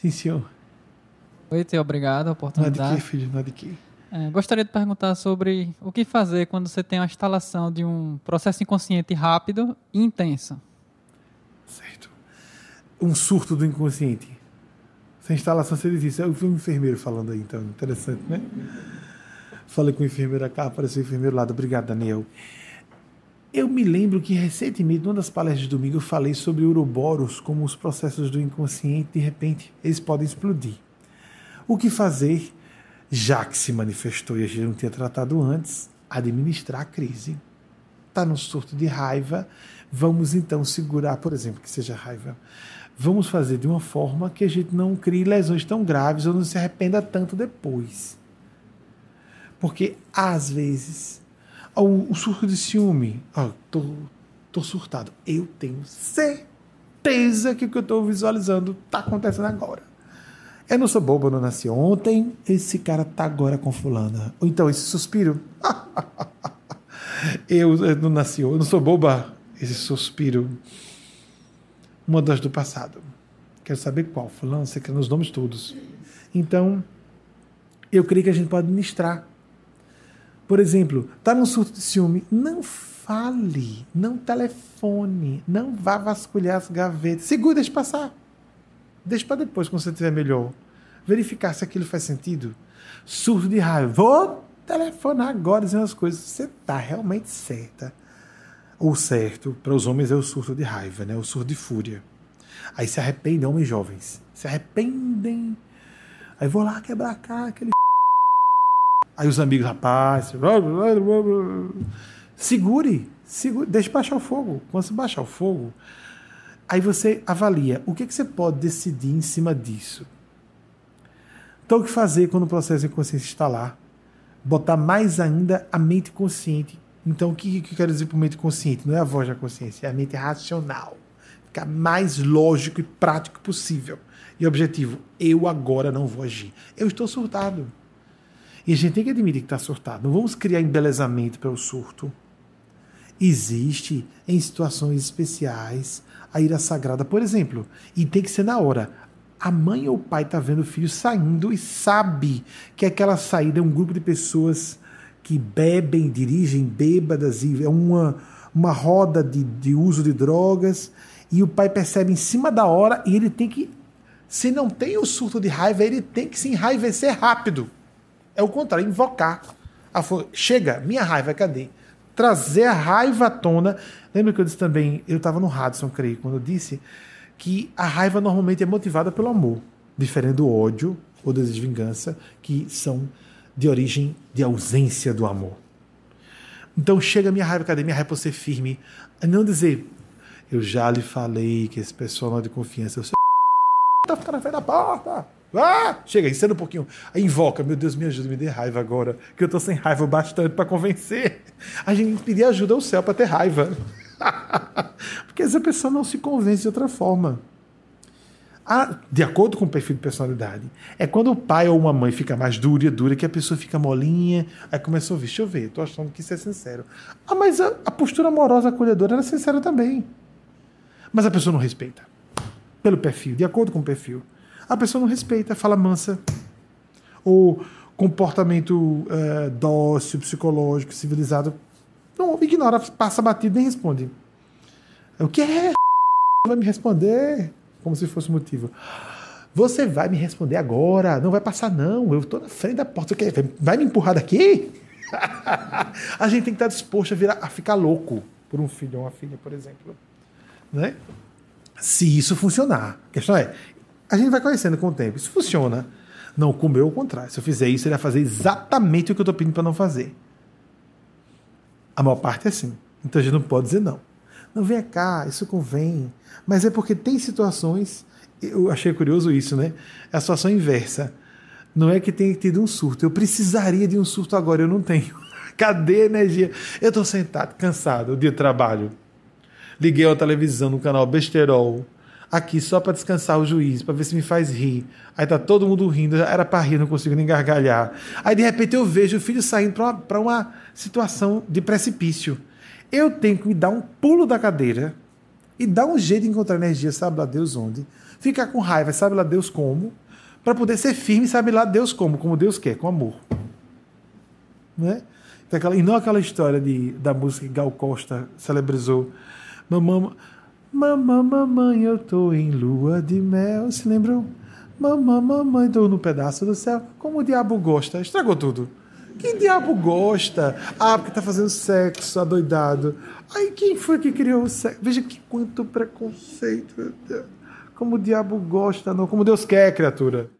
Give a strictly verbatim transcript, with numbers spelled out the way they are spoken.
Sim, senhor. Oi, Tio, obrigado a oportunidade. Não é de quê, filho? Não é de quê? É, gostaria de perguntar sobre o que fazer quando você tem a instalação de um processo inconsciente rápido e intenso. Certo. Um surto do inconsciente. Essa instalação, você diz isso. Eu vi um enfermeiro falando aí, então. Interessante, né? Falei com o enfermeiro cá, apareceu o enfermeiro lá. Obrigado, Daniel. Eu me lembro que recentemente, numa das palestras de domingo, eu falei sobre Ouroboros, como os processos do inconsciente, de repente, eles podem explodir. O que fazer, já que se manifestou e a gente não tinha tratado antes, administrar a crise. Está no surto de raiva, vamos então segurar, por exemplo, que seja raiva. Vamos fazer de uma forma que a gente não crie lesões tão graves ou não se arrependa tanto depois. Porque, às vezes, o, o surto de ciúme, ó, tô, tô surtado, eu tenho certeza que o que eu estou visualizando está acontecendo agora. Eu não sou bobo, eu não nasci ontem, esse cara tá agora com fulana. Ou então, esse suspiro. eu, eu não nasci, eu não sou boba, esse suspiro. Uma das do passado. Quero saber qual, fulano, você quer nos nomes todos. Então, eu creio que a gente pode administrar. Por exemplo, tá num surto de ciúme, não fale, não telefone, não vá vasculhar as gavetas. Segura, deixa passar. Deixa para depois, quando você estiver melhor. Verificar se aquilo faz sentido. Surto de raiva. Vou telefonar agora dizendo as coisas. Você está realmente certa. O certo, para os homens, é o surto de raiva, né? O surto de fúria. Aí se arrependem, homens jovens. Se arrependem. Aí vou lá quebrar a cara, aquele... Aí os amigos, rapaz... Segure. segure deixa baixar o fogo. Quando você baixar o fogo... Aí você avalia o que, que você pode decidir em cima disso. Então, o que fazer quando o processo de consciência está lá? Botar mais ainda a mente consciente. Então, o que, que eu quero dizer por mente consciente? Não é a voz da consciência, é a mente racional. Ficar mais lógico e prático possível. E objetivo, eu agora não vou agir. Eu estou surtado. E a gente tem que admitir que está surtado. Não vamos criar embelezamento para o surto. Existe, em situações especiais, a ira sagrada, por exemplo, e tem que ser na hora. A mãe ou o pai está vendo o filho saindo e sabe que aquela saída é um grupo de pessoas que bebem, dirigem bêbadas, e é uma, uma roda de, de uso de drogas, e o pai percebe em cima da hora e ele tem que, se não tem o surto de raiva, ele tem que se enraivecer rápido. É o contrário, invocar. Chega, minha raiva, cadê? Trazer a raiva à tona. Lembra que eu disse também, eu estava no Hudson, creio, quando eu disse que a raiva normalmente é motivada pelo amor, diferente do ódio ou da desvingança, que são de origem de ausência do amor. Então chega a minha raiva, cadê minha raiva para ser firme? Não dizer, eu já lhe falei que esse pessoal não é de confiança, eu sei tá ficando na frente da porta. Ah, chega, encena um pouquinho. Aí invoca, meu Deus, me ajuda, me dê raiva agora, que eu tô sem raiva bastante para convencer. A gente pedir ajuda ao céu para ter raiva. Porque essa pessoa não se convence de outra forma. Ah, de acordo com o perfil de personalidade. É quando o pai ou uma mãe fica mais dura e dura, que a pessoa fica molinha, aí começa a ouvir, deixa eu ver, tô achando que isso é sincero. Ah, mas a, a postura amorosa, acolhedora, era sincera também. Mas a pessoa não respeita. Pelo perfil, de acordo com o perfil. A pessoa não respeita, fala mansa. Ou comportamento uh, dócil, psicológico, civilizado. Não, ignora, passa batido, nem responde. O que é? Vai me responder? Como se fosse motivo. Você vai me responder agora, não vai passar não, eu estou na frente da porta. Você quer, vai me empurrar daqui? A gente tem que estar disposto a, virar, a ficar louco por um filho ou uma filha, por exemplo. Né? Se isso funcionar. A questão é, a gente vai conhecendo com o tempo. Isso funciona. Não, com o meu, ao contrário. Se eu fizer isso, ele vai fazer exatamente o que eu estou pedindo para não fazer. A maior parte é assim. Então a gente não pode dizer não. Não, vem cá, isso convém. Mas é porque tem situações, eu achei curioso isso, né? É a situação inversa. Não é que tenha tido um surto. Eu precisaria de um surto agora, eu não tenho. Cadê a energia? Eu estou sentado, cansado, o dia de trabalho. Liguei a televisão no canal Besterol, aqui só para descansar o juiz, para ver se me faz rir. Aí tá todo mundo rindo, era para rir, não consigo nem gargalhar. Aí de repente eu vejo o filho saindo para uma situação de precipício. Eu tenho que me dar um pulo da cadeira, E dá um jeito de encontrar energia, sabe lá Deus onde. Ficar com raiva, sabe lá Deus como. Para poder ser firme, sabe lá Deus como. Como Deus quer, com amor. Não é? Então, aquela, e não aquela história de, da música que Gal Costa celebrizou. Mamãe, mamãe, mamãe, eu tô em lua de mel. Se lembram? Mamãe, mamãe, tô no pedaço do céu. Como o diabo gosta. Estragou tudo. Que diabo gosta? Ah, porque tá fazendo sexo, adoidado. Aí quem foi que criou o sexo? Veja que quanto preconceito, meu Deus. Como o diabo gosta, não. Como Deus quer, criatura.